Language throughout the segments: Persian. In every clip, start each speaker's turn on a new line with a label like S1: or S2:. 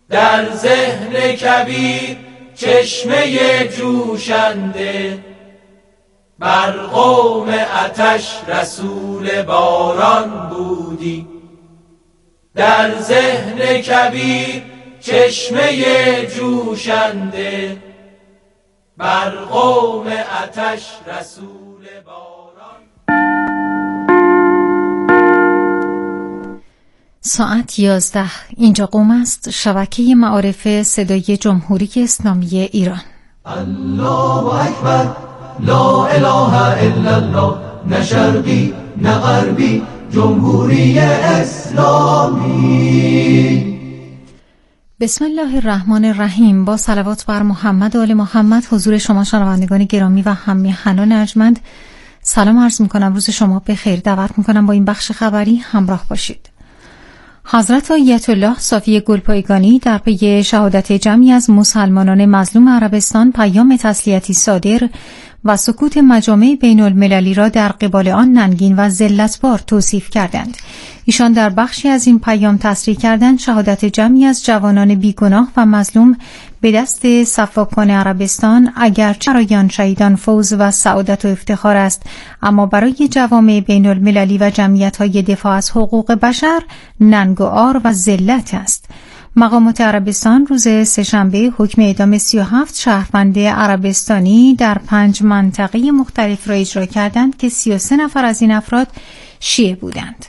S1: در ذهن کبیر چشمه جوشنده، بر قوم آتش رسول باران بودی. در ذهن کبیر چشمه جوشنده، بر قوم آتش رسول باران.
S2: ساعت 11. اینجا قم است، شبکه معارف صدای جمهوری اسلامی ایران.
S1: الله اکبر، لا اله الا الله، نه شرقی نه غربی، جمهوری اسلامی.
S2: بسم الله الرحمن الرحیم. با صلوات بر محمد و آل محمد حضور شما شنوندگان گرامی و هم‌میهنان ارجمند سلام عرض می‌کنم. روز شما بخیر. دعوت می‌کنم با این بخش خبری همراه باشید. حضرت آیت الله صافی گلپایگانی در پی شهادت جمعی از مسلمانان مظلوم عربستان پیام تسلیتی صادر و سکوت مجامع بین المللی را در قبال آن ننگین و ذلتبار توصیف کردند. ایشان در بخشی از این پیام تصریح کردند شهادت جمعی از جوانان بیگناه و مظلوم به دست سفاکان عربستان اگرچه برای آن شهیدان فوز و سعادت و افتخار است، اما برای جوامع بین المللی و جمعیت‌های دفاع از حقوق بشر ننگ و عار و ذلت است. مقامات عربستان روز سه‌شنبه حکم اعدام 37 شهروند عربستانی در 5 منطقه مختلف را اجرا کردند که 33 نفر از این افراد شیعه بودند.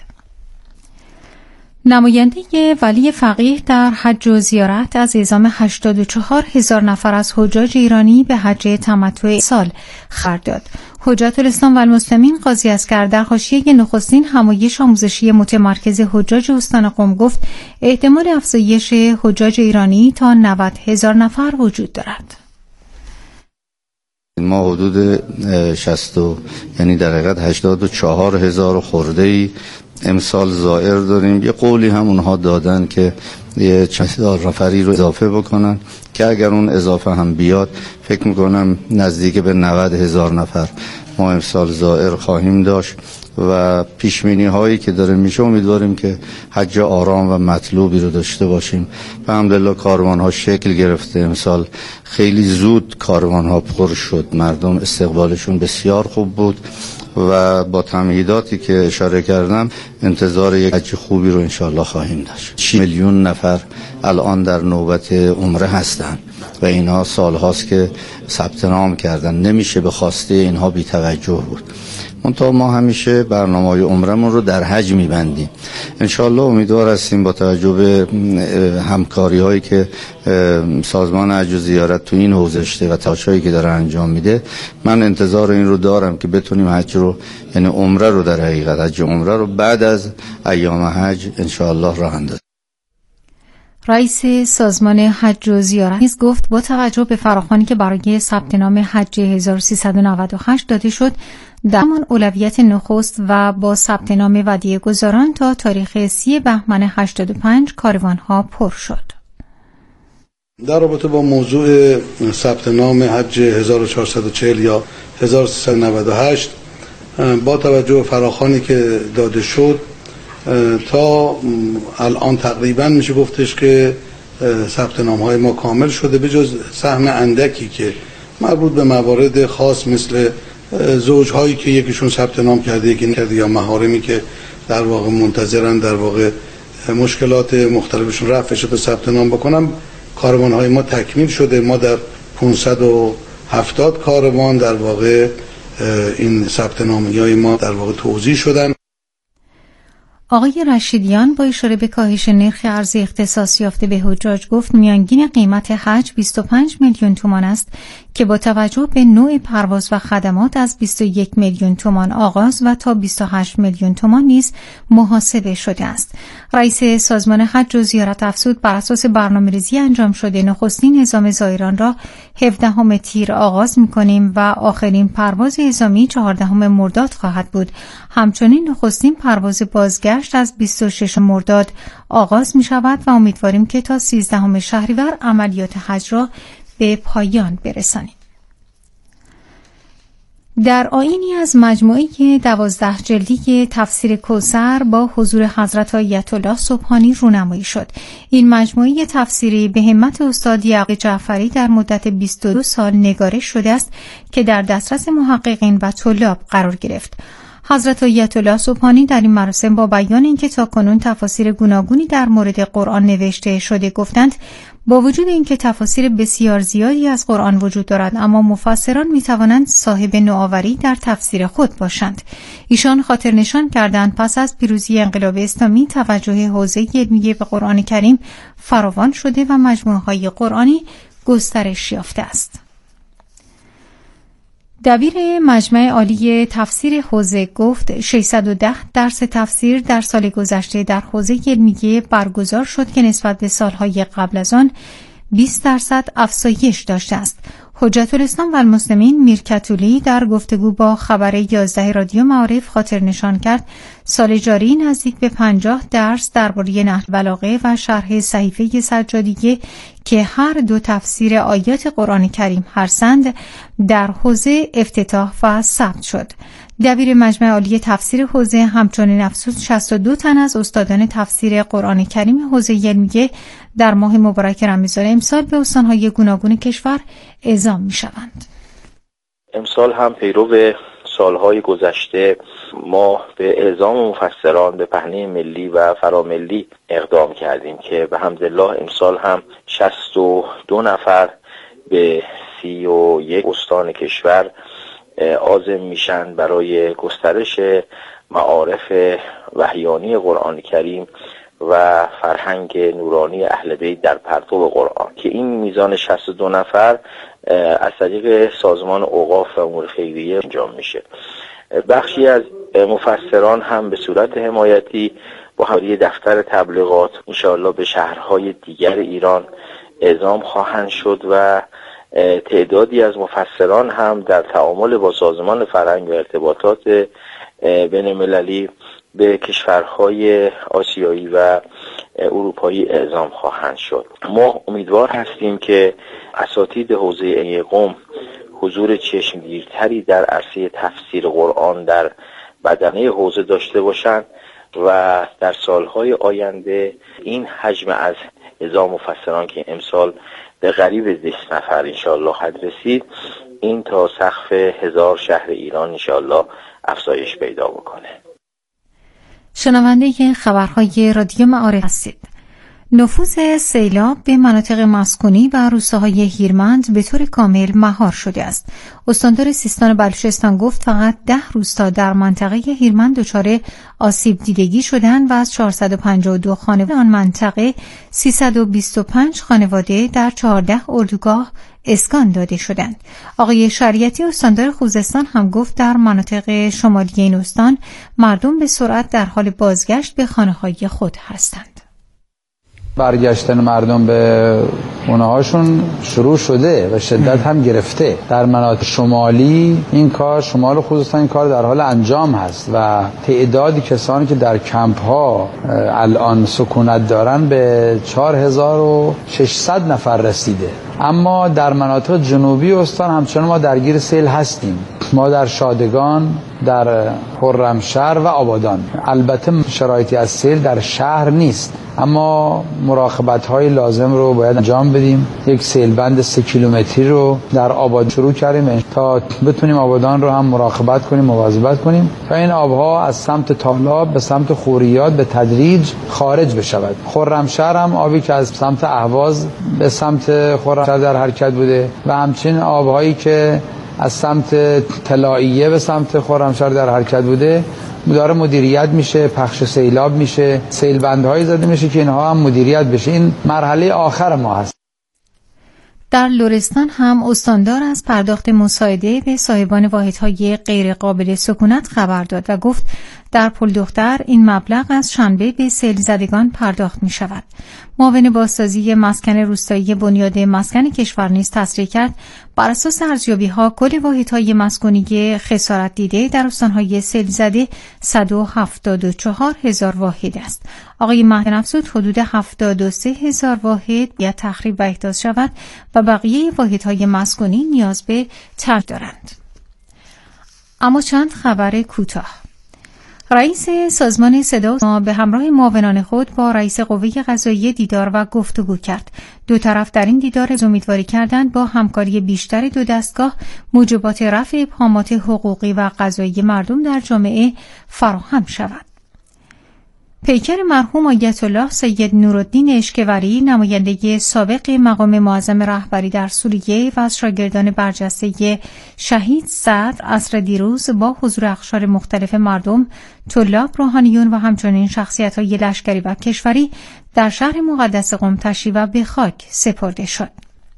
S2: نماینده ولی فقیه در حج و زیارت از اعزام 84,000 نفر از حجاج ایرانی به حج تمتع سال خبر داد. حجت الاسلام و المسلمین قاضی اصغر در حاشیه نخستین همایش آموزشی متمرکز حجاج استان قم گفت احتمال افزایش حجاج ایرانی تا 90,000 نفر وجود دارد.
S3: ما حدود 60 یعنی در حقیقت 84,000 خورده‌ای امسال زائر داریم. یه قولی هم اونها دادن که یه چند هزار نفری رو اضافه بکنن که اگر اون اضافه هم بیاد فکر میکنم نزدیک به 90,000 نفر ما امسال زائر خواهیم داشت و پیشبینی هایی که داره میشه امیدواریم که حج آرام و مطلوبی رو داشته باشیم. و الحمدلله کاروان ها شکل گرفته. امسال خیلی زود کاروان ها پر شد، مردم استقبالشون بسیار خوب بود و با تمهیداتی که اشاره کردم انتظار یک حج خوبی رو انشاءالله خواهیم داشت. 6 میلیون نفر الان در نوبت عمره هستند و اینها سالهاست که ثبت نام کردن. نمیشه به خواسته اینها بی توجه بود. منتها ما همیشه برنامه‌های عمرمون رو در حج می‌بندیم. انشاءالله امیدوار هستیم با توجه به همکاری‌هایی که سازمان حج و زیارت تو این حوزه داشته و تلاش‌هایی که داره انجام میده، من انتظار این رو دارم که بتونیم حج رو، یعنی عمره رو، در حقیقت حج عمره رو بعد از ایام حج انشاءالله راه اندازیم.
S2: رئیس سازمان حج و زیارت نیز گفت با توجه به فراخوانی که برای ثبت نام حج 1398 داده شد، در همان اولویت نخست و با ثبت نام ودیعه گذاران تا تاریخ 30 بهمن 85 کاروان‌ها پر شد.
S4: در رابطه با موضوع ثبت نام حج 1440 یا 1398 با توجه به فراخوانی که داده شد تا الان تقریبا میشه گفتش که ثبت نام های ما کامل شده، به جز سهم اندکی که مربوط به موارد خاص مثل زوجهایی که یکیشون ثبت نام کرده یکی نکرده یا محارمی که در واقع منتظرن در واقع مشکلات مختلفشون رفع شده ثبت نام بکنم. کاروان های ما تکمیل شده. ما در 570 کاروان در واقع این ثبت نامی های ما در واقع توزیع شدن.
S2: آقای رشیدیان با اشاره به کاهش نرخ ارز اختصاص یافته به حجاج گفت میانگین قیمت حج 25 میلیون تومان است که با توجه به نوع پرواز و خدمات از 21 میلیون تومان آغاز و تا 28 میلیون تومان نیز محاسبه شده است. رئیس سازمان حج و زیارت افزود بر اساس برنامه‌ریزی انجام شده نخستین اعزام زائران را 17 تیر آغاز می‌کنیم و آخرین پرواز اعزامی 14 مرداد خواهد بود. همچنین نخستین پرواز بازگشت از 26 مرداد آغاز می‌شود و امیدواریم که تا 13 شهریور عملیات حج را به پایان برسانیم. در آیینی از مجموعه 12 جلدی تفسیر کوثر با حضور حضرت آیت الله سبحانی رونمایی شد. این مجموعه تفسیری به همت استاد یعقوب جعفری در مدت 22 سال نگارش شده است که در دسترس محققین و طلاب قرار گرفت. حضرت آیت الله سبحانی در این مراسم با بیان اینکه تاکنون تفاسیر گوناگونی در مورد قرآن نوشته شده گفتند با وجود اینکه تفاسیر بسیار زیادی از قرآن وجود دارد، اما مفسران میتوانند صاحب نوآوری در تفسیر خود باشند. ایشان خاطر نشان کردند پس از پیروزی انقلاب اسلامی توجه حوزه علمیه به قرآن کریم فراوان شده و مجموعه‌های قرآنی گسترش یافته است. دبیر مجمع عالی تفسیر حوزه گفت 610 درس تفسیر در سال گذشته در حوزه علمیه برگزار شد که نسبت به سالهای قبل از آن 20% افزایش داشته است. حجت الاسلام و المسلمین میرکتولی در گفتگو با خبر 11 رادیو معارف خاطر نشان کرد سال جاری نزدیک به 50 درس درباره نحو بلاغه و شرح صحیفه سجادیه که هر دو تفسیر آیات قرآن کریم هستند در حوزه افتتاح و ثبت شد. دبیر مجمع عالی تفسیر حوزه همچنین افزود 62 تن از استادان تفسیر قرآن کریم حوزه علمیه در ماه مبارک رمضان امسال به استانهای گوناگون کشور اعزام می‌شوند.
S5: امسال هم پیرو سالهای گذشته ما به اعزام مفسران به پهنه ملی و فراملی اقدام کردیم که به حمدالله امسال هم 62 نفر به 31 استان کشور عازم میشن برای گسترش معارف وحیانی قرآن کریم و فرهنگ نورانی اهل بیت در پرتو قرآن که این میزان 62 نفر از طریق سازمان اوقاف و امور خیریه انجام میشه. بخشی از مفسران هم به صورت حمایتی با همکاری دفتر تبلیغات انشاءالله به شهرهای دیگر ایران اعزام خواهند شد و تعدادی از مفسران هم در تعامل با سازمان فرهنگ و ارتباطات بین المللی به کشورهای آسیایی و اروپایی اعزام خواهند شد. ما امیدوار هستیم که اساتید حوزه قم حضور چشمگیرتری در عرصه تفسیر قرآن در بدنه حوزه داشته باشند و در سالهای آینده این حجم از اعزام مفسران که امسال به قریب 20 نفر انشاءالله حد رسید، این تا سقف 1000 شهر ایران انشاءالله افزایش پیدا بکنه.
S2: شنونده خبرهای رادیو معارف هستید. نفوذ سیلاب به مناطق مسکونی و روستاهای هیرمند به طور کامل مهار شده است. استاندار سیستان بلوچستان گفت فقط 10 روستا در منطقه هیرمند دچار آسیب دیدگی شدند و از 452 خانواده آن منطقه 325 خانواده در 14 اردوگاه اسکان داده شدند. آقای شریعتی استاندار خوزستان هم گفت در مناطق شمالی این استان مردم به سرعت در حال بازگشت به خانه‌های خود هستند.
S6: برگشتن مردم به خونه‌هاشون شروع شده و شدت هم گرفته. در مناطق شمالی این کار، شمال خوزستان این کار در حال انجام هست و تعدادی کسانی که در کمپ ها الان سکونت دارن به 4600 نفر رسیده. اما در مناطق جنوبی استان همچنان ما درگیر سیل هستیم. ما در شادگان، در خرمشهر و آبادان. البته شرایطی از سیل در شهر نیست، اما مراقبت‌های لازم رو باید انجام بدیم. یک سیلبند 3 کیلومتری رو در آباد شروع کردیم تا بتونیم آبادان رو هم مراقبت کنیم، مواظبت کنیم تا این آبها از سمت تالاب به سمت خوریات به تدریج خارج بشود. خرمشهر هم آبی که از سمت اهواز به سمت خرمشهر در حرکت بوده و همچنین آبهایی که از سمت طلائیه به سمت خرمشهر در حرکت بوده داره مدیریت میشه، پخش سیلاب میشه، سیلبندهایی زده میشه که اینها هم مدیریت بشه. این مرحله آخر ما هست.
S2: در لرستان هم استاندار از پرداخت مساعده به صاحبان واحدهای غیر قابل سکونت خبر داد و گفت در پل دختر این مبلغ از شنبه به سیل زدگان پرداخت می شود. معاون بازسازی مسکن روستایی بنیاد مسکن کشور نیز تصریح کرد بر اساس ارزیابی‌ها کل واحدهای مسکونی خسارت دیده در استانهای سیل زده 174,000 واحد است. آقای مهدی افزود حدود 73,000 واحد یا تخریب و احداث شود و بقیه واحدهای مسکونی نیاز به ترمیم دارند. اما چند خبر کوتاه. رئیس سازمان صدا به همراه معاونان خود با رئیس قوه قضاییه دیدار و گفتگو کرد. دو طرف در این دیدار امیدواری کردند با همکاری بیشتر دو دستگاه موجبات رفع ابهامات حقوقی و قضایی مردم در جامعه فراهم شود. پیکر مرحوم آیت الله سید نورالدین اشکوری، نماینده سابق مقام معظم رهبری در سوریه و از شاگردان برجسته شهید سعد عصر دیروز با حضور اقشار مختلف مردم، طلاب، روحانیون و همچنین شخصیت‌های لشکری و کشوری در شهر مقدس قم تشییع و به خاک سپرده شد.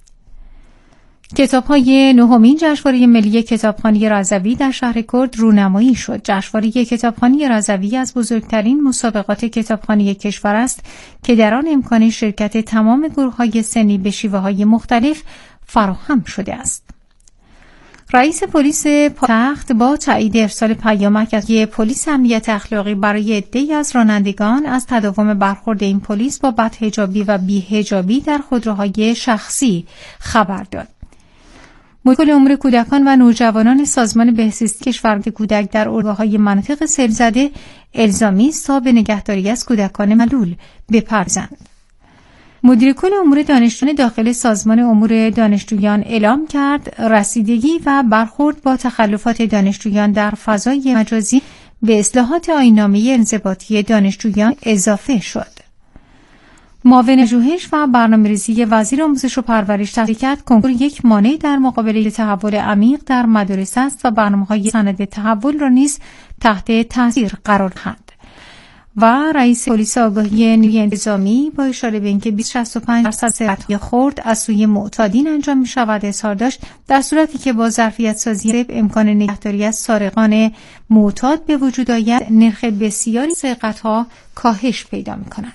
S2: کتاب‌های نهمین جشنواره ملی کتابخوانی رضوی در شهر کرد رونمایی شد. جشنواره کتابخوانی رضوی از بزرگترین مسابقات کتابخوانی کشور است که در آن امکان شرکت تمام گروه‌های سنی به شیوه‌های مختلف فراهم شده است. رئیس پلیس پایتخت با تایید ارسال پیامک از پلیس امنیت اخلاقی برای عده‌ای از رانندگان از تداوم برخورد این پلیس با بدحجابی و بی‌حجابی در خودروهای شخصی خبر داد. مدیر امور کودکان و نوجوانان سازمان بهزیستی کشور کودک در اردوگاه‌های مناطق سیل‌زده الزامی است تا به نگهداری از کودکان معلول بپردازند. مدیر کل امور دانشجویان داخل سازمان امور دانشجویان اعلام کرد رسیدگی و برخورد با تخلفات دانشجویان در فضای مجازی به اصلاحات آیین‌نامه انضباطی دانشجویان اضافه شد. معاون پژوهش و برنامه‌ریزی وزیر آموزش و پرورش تحقیق کرد کنکور یک مانع در مقابله تحول عمیق در مدارس است و برنامه‌های سند تحول را نیز تحت تاثیر قرار دهند. و رئیس پلیس آگاهی نیروی انتظامی با اشاره به اینکه 65% سرقت‌های خرد از سوی معتادین انجام می‌شود اظهار داشت در صورتی که با ظرفیت سازی امکان نگهداری از سارقان معتاد به وجود آید نرخ بسیاری سرقت‌ها کاهش پیدا می‌کند.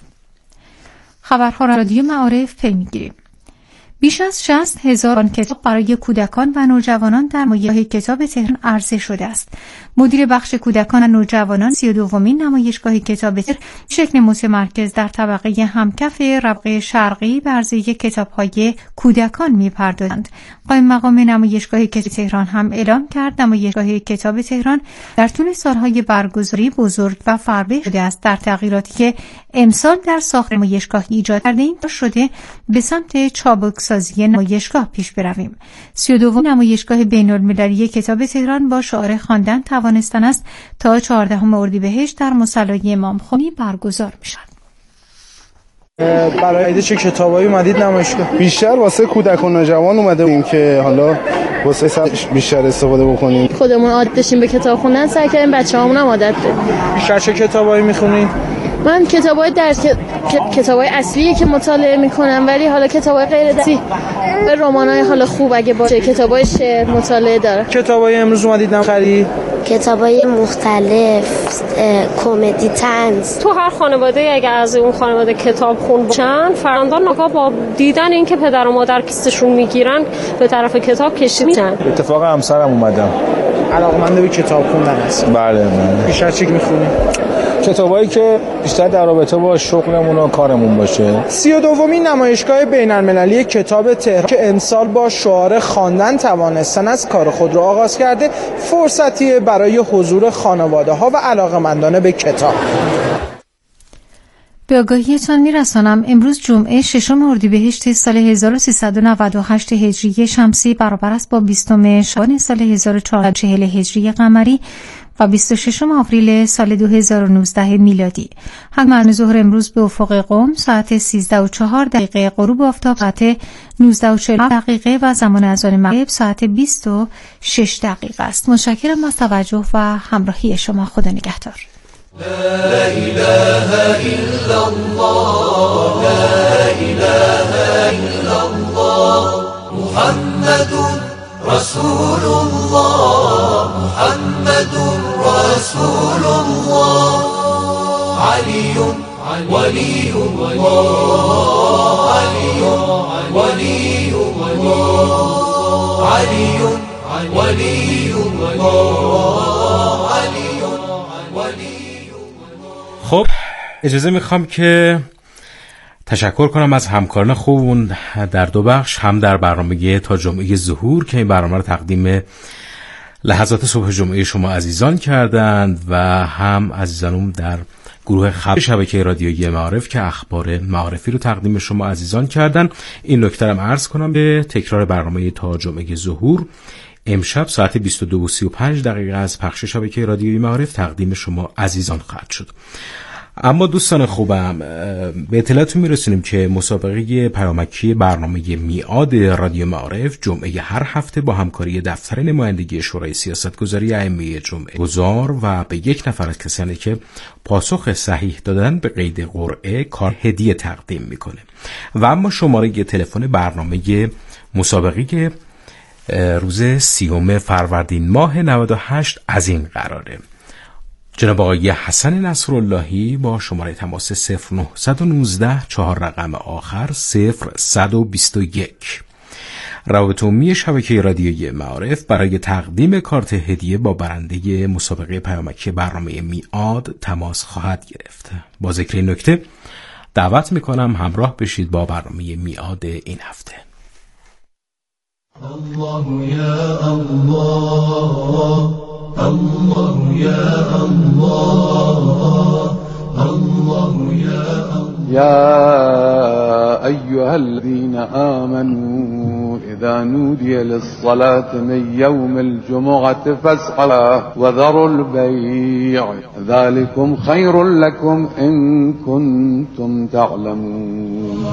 S2: خبرها رادیو معارف پی می‌گیریم. بیش از 60,000 کتاب برای کودکان و نوجوانان در نمایشگاه کتاب تهران عرضه شده است. مدیر بخش کودکان و نوجوانان 32مین نمایشگاه کتاب تهران شکل متمرکز در طبقه همکف ربقه شرقی به عرضه کتاب‌های کودکان می‌پردازند. قائم مقام نمایشگاه کتاب تهران هم اعلام کرد نمایشگاه کتاب تهران در طول سالهای برگزاری بزرگ و فربه شده است. در تغییراتی که امسال در ساخت نمایشگاه ایجاد کرده‌ایم شده به سمت چابکسازی نمایشگاه پیش برویم. 32 نمایشگاه بین‌المللی کتاب تهران با شعار خواندن توانستن است تا 14 اردیبهشت در مصلی امام خمینی برگزار می‌شود.
S7: برای چه کتابایی اومدید نمایشگاه؟
S8: بیشتر واسه کودک و نوجوان اومده بودیم که حالا واسه بیشتر استفاده بکنیم.
S9: خودمون عادت داشتیم به کتاب خوندن، سعی کردیم بچه‌هامون هم عادت بدیم.
S7: بیشتر چه کتابایی می‌خونید؟
S9: من کتابای درس کتابای اصلیه که مطالعه می‌کنم، ولی حالا کتابای غیر درسی به رمان‌های حالا خوب اگه باشه، کتابای شعر مطالعه دارم.
S7: کتابای امروز اومدید خرید؟
S10: کتابای مختلف، کمدی، طنز.
S11: تو هر خانواده اگه از اون خانواده کتاب خون باشن، فرزندان ناگاه با دیدن اینکه پدر و مادر کیسه‌شون میگیرن به طرف کتاب کشیده میشن.
S8: اتفاقا همسرم اومدم.
S7: علاقه‌مند به کتاب خوندن هست.
S8: بله.
S7: بیشتر چی می‌خونی؟
S8: کتابایی که بیشتر در رابطه با شغلمون و کارمون باشه.
S7: 32مین نمایشگاه بین‌المللی کتاب تهران که امسال با شعار خواندن توانستن از کار خود را آغاز کرده، فرصتی برای حضور خانواده‌ها و علاقه‌مندان به کتاب.
S2: به آگاهیتان میرسانم امروز جمعه 6 اردیبهشت سال 1398 هجری شمسی برابر است با 20 شعبان سال 1440 هجری قمری و 26 آوریل سال 2019 میلادی. هم ظهر امروز به افق قم ساعت 13:04 غروب آفتاب ساعت 19:40 و زمان اذان مغرب ساعت 20:06 است. متشکرم از توجه و همراهی شما. خدا نگهدار.
S1: لا إله إلا الله لا إله إلا الله محمد رسول الله محمد رسول الله علي ولي الله علي ولي الله علي ولي الله علي ولي.
S12: خب اجازه میخوام که تشکر کنم از همکاران خوبمون در دو بخش، هم در برنامه تا جمعه ظهور که این برنامه رو تقدیم لحظات صبح جمعه شما عزیزان کردند و هم عزیزانم در گروه خبر شبکه رادیویی معارف که اخبار معارفی رو تقدیم شما عزیزان کردن. این نکته رو عرض کنم به تکرار برنامه تا جمعه ظهور امشب ساعت 22:35 از پخش شبکه رادیویی معارف تقدیم شما عزیزان خواهد شد. اما دوستان خوبم، به اطلاعتون میرسونیم که مسابقه پیامکی برنامه میعاد رادیو معارف جمعه هر هفته با همکاری دفتر نمایندگی شورای سیاستگذاری ائمه جمعه گذار و به یک نفر از کسانی که پاسخ صحیح دادن به قید قرعه کار هدیه تقدیم میکنه. و اما شماره تلفن برنامه مسابقه روز 30 فروردین ماه 98 از این قراره: جناب آقای حسن نصراللهی با شماره تماس 0919 4 رقم آخر 0121. روابط عمومی شبکه رادیویی معارف برای تقدیم کارت هدیه با برنده مسابقه پیامکی برنامه میعاد تماس خواهد گرفت. با ذکر این نکته دعوت میکنم همراه بشید با برنامه میعاد این هفته.
S1: الله یا الله، الله یا الله، الله یا الله.
S13: يا أيها الذين آمنوا إذا نودي للصلاة من يوم الجمعة فاسعوا وذروا البيع ذلكم خير لكم إن كنتم تعلمون.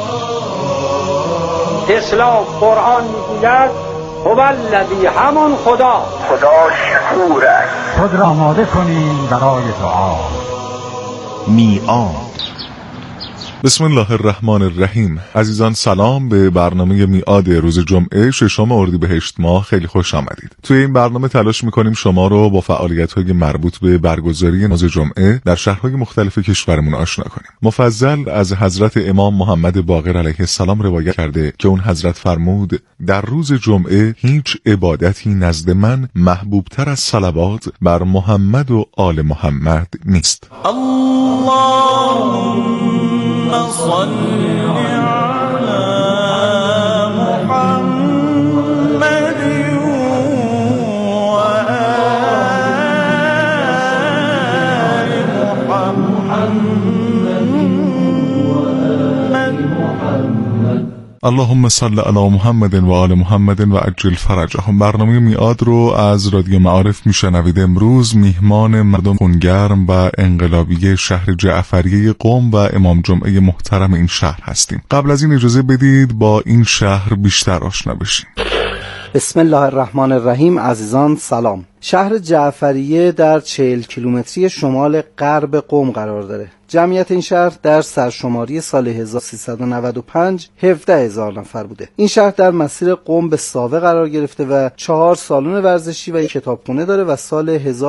S14: اسلام قرآن میگوید هو الذی، همون خدا شکور است.
S15: خود را آماده کنیم برای دعا.
S16: میعاد. بسم الله الرحمن الرحیم. عزیزان سلام، به برنامه میعاد روز جمعه 6 اردیبهشت ماه خیلی خوش آمدید. توی این برنامه تلاش میکنیم شما رو با فعالیت‌های مربوط به برگزاری نماز جمعه در شهرهای مختلف کشورمون آشنا کنیم. مفضل از حضرت امام محمد باقر علیه السلام روایت کرده که اون حضرت فرمود در روز جمعه هیچ عبادتی نزد من محبوبتر از صلوات بر محمد و آل محمد نیست.
S1: صل على محمد وآل محمد.
S16: اللهم صل علی محمد و آل محمد و عجل فرجهم. برنامه میعاد رو از رادیو معارف میشنوید. امروز میهمان مردم خونگرم و انقلابی شهر جعفریه قم و امام جمعه محترم این شهر هستیم. قبل از این اجازه بدید با این شهر بیشتر آشنا بشیم.
S17: بسم الله الرحمن الرحیم. عزیزان سلام. شهر جعفریه در 40 کیلومتری شمال غرب قم قرار داره. جمعیت این شهر در سرشماری سال 1395 17,000 نفر بوده. این شهر در مسیر قم به ساوه قرار گرفته و 4 سالن ورزشی و یک کتابخونه داره و سال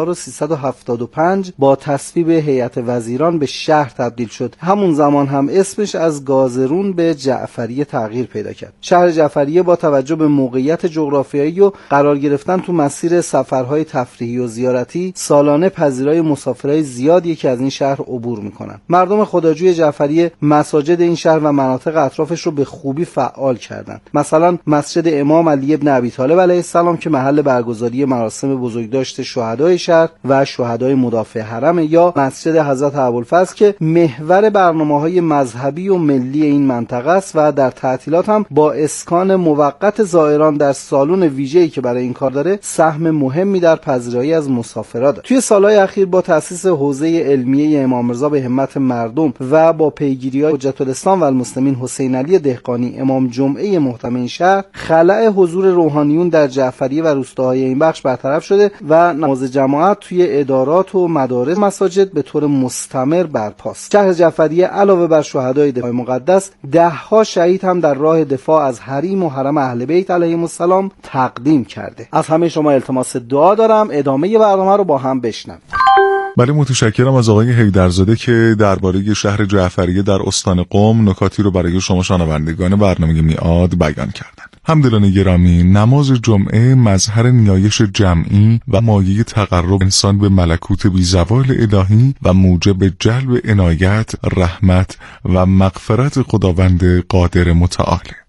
S17: 1375 با تصویب هیئت وزیران به شهر تبدیل شد. همون زمان هم اسمش از گازرون به جعفریه تغییر پیدا کرد. شهر جعفریه با توجه به موقعیت جغرافیایی و قرار گرفتن تو مسیر سفرهای تفریحی و زیارتی سالانه پذیرای مسافرای زیادی که از این شهر عبور میکنن. مردم خداجوی جعفریه مساجد این شهر و مناطق اطرافش رو به خوبی فعال کردند. مثلا مسجد امام علی ابن ابی طالب علیه السلام که محل برگزاری مراسم بزرگداشت شهدای شهر و شهدای مدافع حرم، یا مسجد حضرت ابوالفضل که محور برنامه‌های مذهبی و ملی این منطقه است و در تعطیلات هم با اسکان موقت زائران در سالن ویژه‌ای که برای این کار داره سهم مهمی در پذیرایی از مسافرات. توی سالهای اخیر با تأسیس حوزه علمیه امام رضا به همت مردم و با پیگیری‌های حجت الاسلام و المسلمین حسین علی دهقانی امام جمعه محترم این شهر، خلأ حضور روحانیون در جعفریه و روستاهای این بخش برطرف شده و نماز جماعت توی ادارات و مدارس مساجد به طور مستمر برپاست. شهر جعفریه علاوه بر شهدای دفاع مقدس، 10 شهید هم در راه دفاع از حریم و حرم اهل بیت علیهم السلام تقدیم کرده. از همه شما التماس دعا دارم. ادامه برنامه رو با هم بشنویم.
S16: بله، متشکرم از آقای حیدرزاده که درباره شهر جعفریه در استان قم نکاتی رو برای شما شنوندگان برنامه میعاد بیان کردند. همدلان گرامی، نماز جمعه مظهر نیایش جمعی و مایه تقرب انسان به ملکوت بیزوال الهی و موجب جلب عنایت، رحمت و مغفرت خداوند قادر متعال.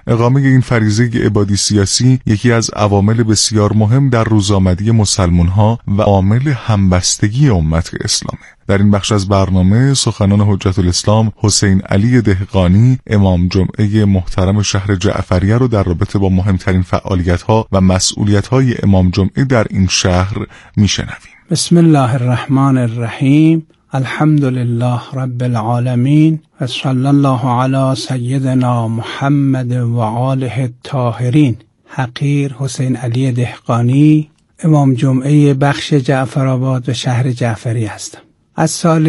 S16: اقامه این فریضه عبادی سیاسی یکی از عوامل بسیار مهم در روزآمدی مسلمان‌ها و عامل همبستگی امت اسلامه. در این بخش از برنامه سخنان حجت الاسلام حسین علی دهقانی، امام جمعه محترم شهر جعفریه رو در رابطه با مهمترین فعالیت‌ها و مسئولیت‌های امام جمعه در این شهر میشنویم.
S18: بسم الله الرحمن الرحیم. الحمد لله رب العالمین و صلی الله علی سیدنا محمد و آله الطاهرین. حقیر حسین علی دهقانی، امام جمعه بخش جعفرآباد و شهر جعفری هستم. از سال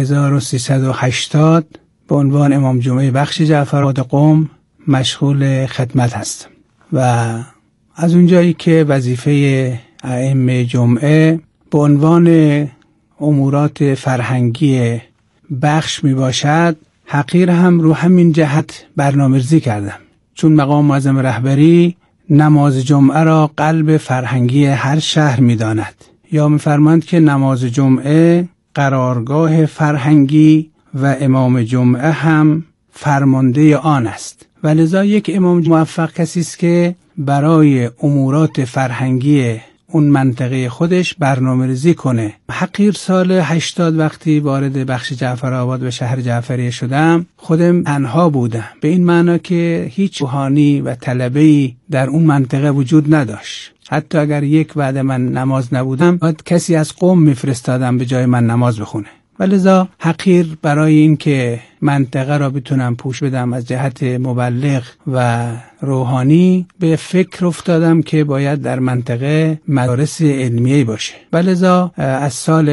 S18: 1380 به عنوان امام جمعه بخش جعفرآباد قم مشغول خدمت هستم و از اونجایی که وظیفه ائمه جمعه به عنوان امورات فرهنگی بخش می باشد، حقیر هم رو همین جهت برنامه‌ریزی کردم، چون مقام معظم رهبری نماز جمعه را قلب فرهنگی هر شهر می داند، یا می فرماند که نماز جمعه قرارگاه فرهنگی و امام جمعه هم فرمانده آن است و لذا یک امام موفق کسی است که برای امورات فرهنگی اون منطقه خودش برنامه ریزی کنه. حقیر سال 80 وقتی وارد بخش جعفرآباد و شهر جعفریه شدم، خودم تنها بودم، به این معنا که هیچ روحانی و طلبه‌ای در اون منطقه وجود نداشت. حتی اگر یک وعده من نماز نبودم، باید کسی از قم میفرستادم به جای من نماز بخونه. ولذا حقیر برای این که منطقه را بتونم پوش بدم از جهت مبلغ و روحانی، به فکر افتادم که باید در منطقه مدارس علمیه باشه. ولذا از سال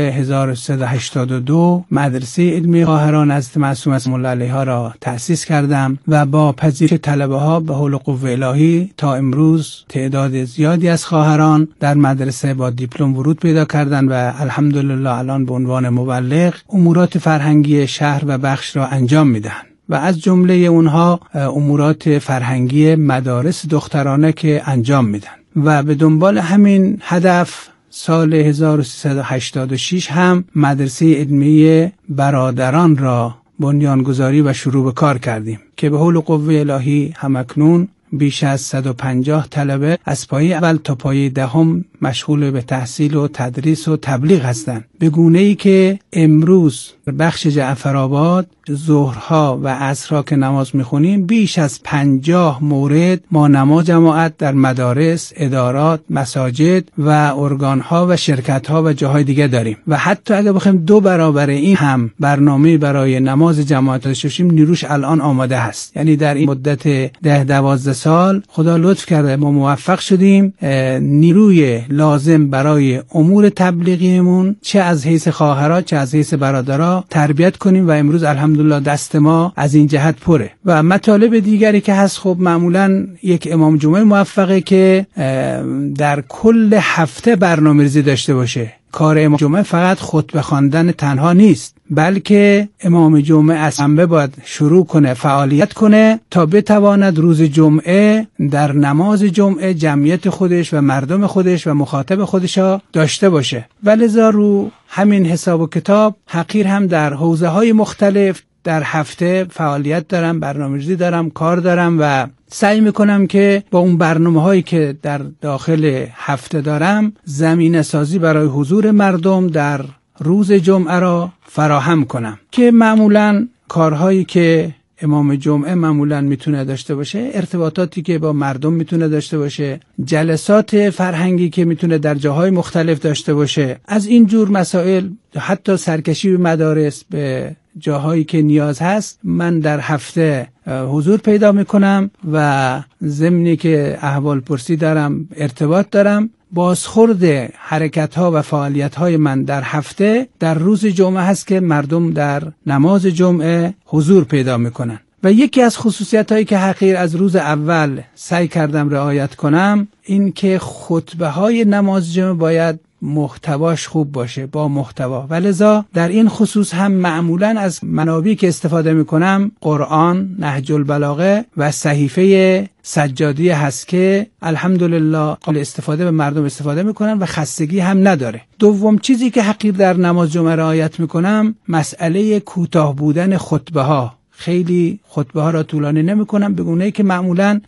S18: 1382 مدرسه علمی خواهران حضرت معصومه سلام الله علیها را تأسیس کردم و با پذیرش طلبه ها به حول قوه الهی تا امروز تعداد زیادی از خواهران در مدرسه با دیپلم ورود پیدا کردند و الحمدلله الان به عنوان مبلغ امورات فرهنگی شهر و بخش را انجام میدهند و از جمله اونها امورات فرهنگی مدارس دخترانه که انجام میدن و به دنبال همین هدف سال 1386 هم مدرسه علمی برادران را بنیانگذاری و شروع به کار کردیم که به حول قوه الهی همکنون بیش از 150 طلبه از پایه اول تا پایه دهم مشغول به تحصیل و تدریس و تبلیغ هستند، به گونه‌ای که امروز بخش جعفرآباد ظهرها و عصرها که نماز میخونیم بیش از 50 مورد ما نماز جماعت در مدارس، ادارات، مساجد و ارگانها و شرکتها و جاهای دیگه داریم و حتی اگه بخوایم 2 برابر این هم برنامه برای نماز جماعت داشته باشیم نیروش الان آماده هست. یعنی در این مدت 10-12 سال خدا لطف کرده ما موفق شدیم نیروی لازم برای امور تبلیغیمون چه از حیث خواهرها چه از حیث برادرها تربیت کنیم و امروز الحمدلله دست ما از این جهت پره. و مطالب دیگری که هست، خب معمولا یک امام جمعه موفقه که در کل هفته برنامه‌ریزی داشته باشه. کار امام جمعه فقط خطبه خواندن تنها نیست، بلکه امام جمعه از شنبه باید شروع کنه فعالیت کنه تا بتواند روز جمعه در نماز جمعه جمعیت خودش و مردم خودش و مخاطب خودشا داشته باشه. ولذا رو همین حساب و کتاب حقیر هم در حوزه‌های مختلف در هفته فعالیت دارم، برنامه‌ریزی دارم، کار دارم و سعی میکنم که با اون برنامه‌هایی که در داخل هفته دارم زمینه سازی برای حضور مردم در روز جمعه را فراهم کنم که معمولاً کارهایی که امام جمعه معمولاً میتونه داشته باشه، ارتباطاتی که با مردم میتونه داشته باشه، جلسات فرهنگی که میتونه در جاهای مختلف داشته باشه، از این جور مسائل، حتی سرکشی به مدارس به جاهایی که نیاز هست من در هفته حضور پیدا میکنم و ضمنی که احوال پرسی دارم، ارتباط دارم. بازخورد حرکت ها و فعالیت های من در هفته در روز جمعه هست که مردم در نماز جمعه حضور پیدا میکنن. و یکی از خصوصیت هایی که حقیر از روز اول سعی کردم رعایت کنم این که خطبه های نماز جمعه باید محتواش خوب باشه، با محتوا. ولذا در این خصوص هم معمولاً از منابعی که استفاده میکنم قرآن، نهج البلاغه و صحیفه سجادی هست که الحمدلله قابل استفاده به مردم استفاده میکنن و خستگی هم نداره. دوم چیزی که حقیر در نماز جمعه رعایت میکنم مسئله کوتاه بودن خطبه ها. خیلی خطبه ها را طولانی نمی‌کنم، به گونه‌ای که معمولاً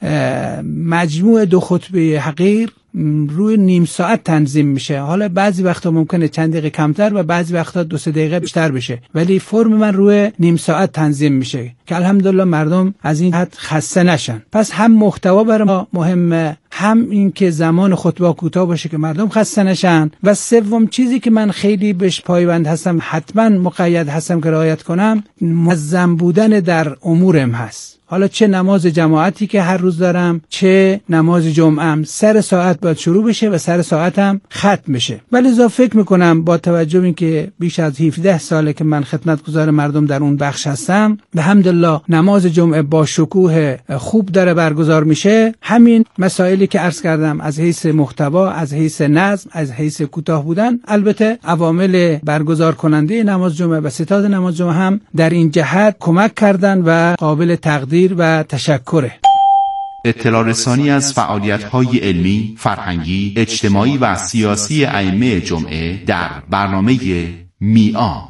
S18: مجموع 2 خطبه حقیر روی نیم ساعت تنظیم میشه. حالا بعضی وقتا ممکنه چند دقیقه کمتر و بعضی وقتا 2-3 دقیقه بیشتر بشه، ولی فرم من روی نیم ساعت تنظیم میشه که الحمدلله مردم از این حد خسته نشن. پس هم محتوا برای ما مهمه، هم این که زمان خطبه کوتاه باشه که مردم خسته نشن، و سوم چیزی که من خیلی بهش پایبند هستم، حتما مقید هستم که رعایت کنم، منظم بودن در امورم هست. حالا چه نماز جماعتی که هر روز دارم، چه نماز جمعه‌ام، سر ساعت باید شروع بشه و سر ساعتم ختم بشه. ولی لذا فکر میکنم با توجه به اینکه بیش از 17 ساله که من خدمتگزار مردم در اون بخش هستم، الحمدلله نماز جمعه با شکوه خوب داره برگزار میشه. همین مسائلی که عرض کردم از حیث محتوا، از حیث نظم، از حیث کوتاه بودن، البته عوامل برگزار کننده نماز جمعه و ستاد نماز جمعه هم در این جهت کمک کردن و قابل تقدیر و تشکره.
S19: اطلاع رسانی از فعالیت‌های علمی، فرهنگی، اجتماعی و سیاسی ائمه جمعه در برنامه میعاد.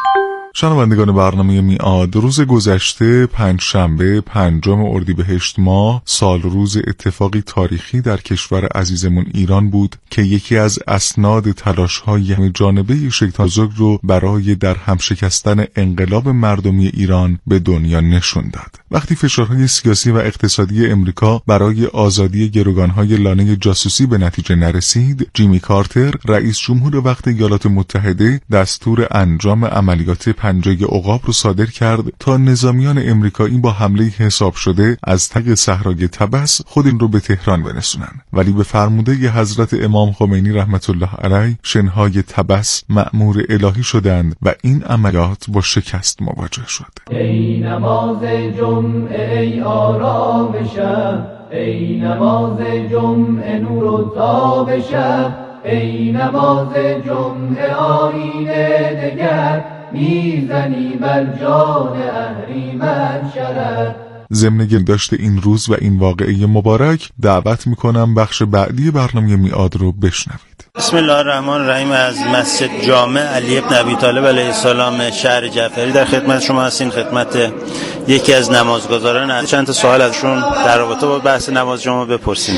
S16: شنوندگان برنامه میعاد، روز گذشته پنجشنبه 5 اردیبهشت ماه سال روز اتفاقی تاریخی در کشور عزیزمون ایران بود که یکی از اسناد تلاش‌های همه جانبه شیطان بزرگ رو برای در هم شکستن انقلاب مردمی ایران به دنیا نشون داد. وقتی فشارهای سیاسی و اقتصادی امریکا برای آزادی گروگان‌های لانه جاسوسی به نتیجه نرسید، جیمی کارتر رئیس جمهور وقت ایالات متحده دستور انجام عملیات پنجه عقاب رو صادر کرد تا نظامیان امریکایی با حمله حساب شده از تگ صحرای طبس خود این رو به تهران برسونن. ولی به فرموده حضرت امام خمینی رحمت الله علیه شنهای طبس مأمور الهی شدند و این عملیات با شکست مواجه شد.
S1: ای نماز جمعه ای آرام شب، ای نماز جمعه نور و تاب شب، ای نماز جمعه آیینه دگر، میزنی بر جان اهریمن شرر.
S16: ضمن گرداشت این روز و این واقعه مبارک دعوت میکنم بخش بعدی برنامه میعاد رو بشنوید.
S20: بسم الله الرحمن الرحیم. از مسجد جامع علی ابن ابی طالب علیه السلام شهر جعفری در خدمت شما هستیم، خدمت یکی از نمازگزاران. چند تا سوال ازشون در رابطه با بحث نماز جمعه بپرسیم.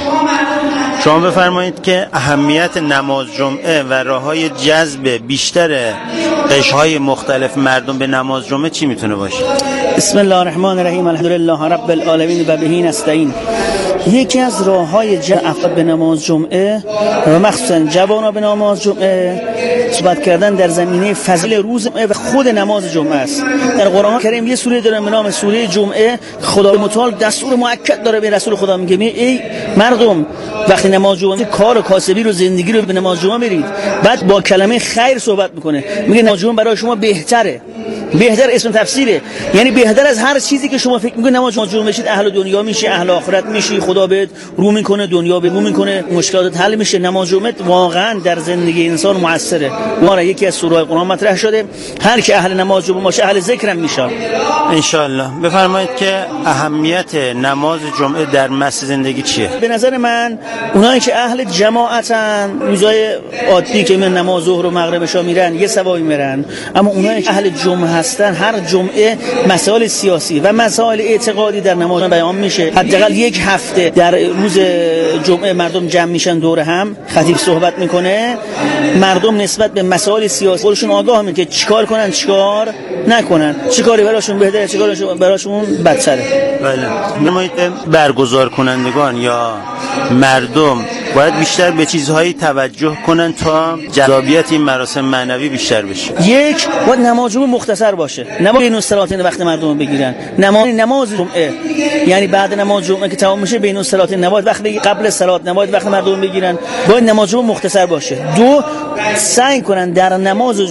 S20: شما بفرمایید که اهمیت نماز جمعه و راههای جذب بیشتر قشرهای مختلف مردم به نماز جمعه چی میتونه باشه؟
S21: بسم الله الرحمن الرحیم. الحمدلله رب العالمین و بهی نستعین. یکی از راههای جذب افراد به نماز جمعه و مخصوصا جوانان به نماز جمعه صحبت کردن در زمینه فضیلت روز جمعه و خود نماز جمعه است. در قرآن کریم یه سوره داره به نام سوره جمعه. خدا متعال دستور مؤکد داره به رسول خدا، میگه ای مردم وقتی نماز جمعه کار و کاسبی رو زندگی رو به نماز جمعه برید. بعد با کلمه خیر صحبت میکنه، میگه نماز جمعه برای شما بهتره. بهتر اسم تفسیره، یعنی بهتر از هر چیزی که شما فکر میکنید. نماز جمعه بشید اهل دنیا میشی، اهل آخرت میشی، خدا بهت رو میکنه، دنیا به رو میکنه، مشکلات حل میشه. نماز جمعه واقعا در زندگی انسان موثره. ما را یکی از سوره‌های قرآن مطرح شده، هر کی اهل نماز جمعه باشه اهل ذکرم میشه
S20: ان شاء الله. بفرمایید که اهمیت نماز جمعه در مسیر زندگی چیه؟
S21: به نظر من اونایی که اهل جماعتن، روزای عادی که من نماز ظهر و مغرب عشا میرن یه ثوابی میرن، اما اونایی که اهل جمعه هستن هر جمعه مسائل سیاسی و مسائل اعتقادی در نماز بیان میشه. حداقل یک هفته در روز جمعه مردم جمع میشن دور هم، خطیب صحبت میکنه، مردم نسبت به مسائل سیاسی خودشون آگاه میشن که چیکار کنن چیکار نکنن، چیکاری براشون بهتره چیکاری براشون بدتره.
S20: بله. نمایید برگزار کنندگان یا مردم باید بیشتر به چیزهایی توجه کنن تا جذابیت این مراسم معنوی بیشتر بشه.
S21: یک، باید نماز جمعه مختصر باشه، نماز بین الصلاتین وقت مردم بگیرن. نماز جمعه یعنی بعد نماز جمعه که تمام میشه بین الصلاتین نماز وقت قبل صلات نماز وقت مردم بگیرن. باید نماز جمعه مختصر باشه. دو، سعی کنن در نماز